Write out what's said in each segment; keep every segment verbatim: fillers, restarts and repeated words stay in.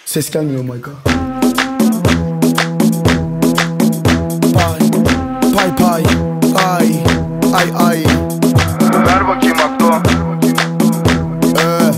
Ses gelmiyor Mayka. Pay pay pay ay ay ay. Ver bakayım aklo. Eh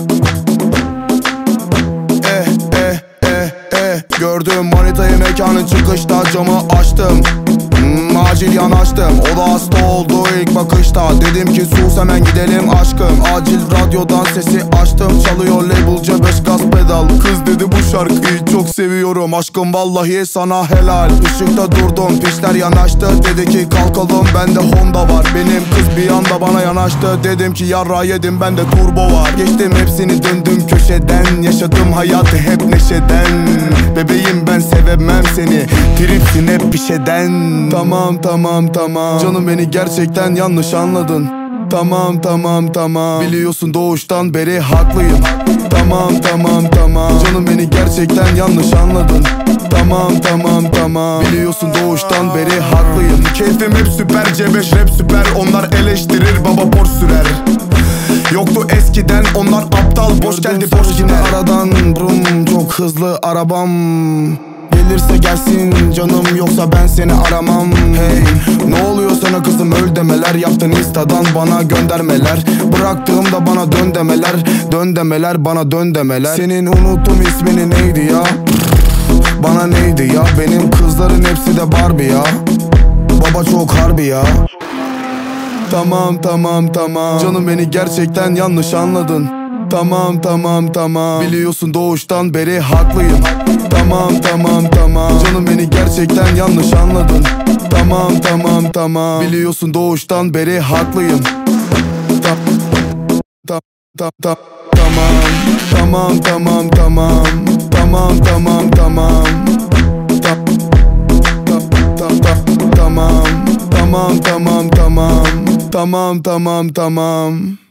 eh eh eh eh. Gördüm manitayı mekanın çıkışta, camı açtım. Hmm, acil yanaştım, o da hasta oldu ilk bakışta. Dedim ki sus hemen gidelim aşkım. Acil radyodan sesi açtım, çalıyor label C beş gaz pedal. Kız dedi bu şarkıyı çok seviyorum aşkım, vallahi sana helal. Işıkta durdum, pişler yanaştı, dedi ki kalkalım bende Honda var. Benim kız bir anda bana yanaştı, dedim ki yarra yedim bende turbo var. Geçtim hepsini döndüm köşeden, yaşadım hayatı hep neşeden. Bebeğim ben sevemem seni, tripsin hep bir şeyden. Tamam tamam tamam, canım beni gerçekten yanlış anladın. Tamam tamam tamam, biliyorsun doğuştan beri haklıyım. Tamam tamam tamam, canım beni gerçekten yanlış anladın. Tamam tamam tamam, biliyorsun doğuştan beri haklıyım. Keyfim hep süper, C beş rap süper. Onlar eleştirir, baba borç sürer. Yoktu eskiden, onlar aptal, boş geldi boş gider. Aradan brum, çok hızlı arabam. Gelirse gelsin canım, yoksa ben seni aramam. Hey, ne oluyor sana kızım, öl demeler. Yaptın instadan bana göndermeler. Bıraktığımda bana dön demeler. Dön demeler, bana dön demeler. Senin unuttum ismini neydi ya? Bana neydi ya? Benim kızların hepsi de Barbie ya. Baba çok harbi ya. Tamam tamam tamam, canım beni gerçekten yanlış anladın. Tamam tamam tamam, biliyorsun doğuştan beri haklıyım. Tamam tamam tamam, canım beni gerçekten yanlış anladın. Tamam tamam tamam, biliyorsun doğuştan beri haklıyım. Tam tam tam tam tamam tamam tamam tamam tamam tamam tamam tam tam tam tam tamam tamam tamam tamam tamam tamam tamam.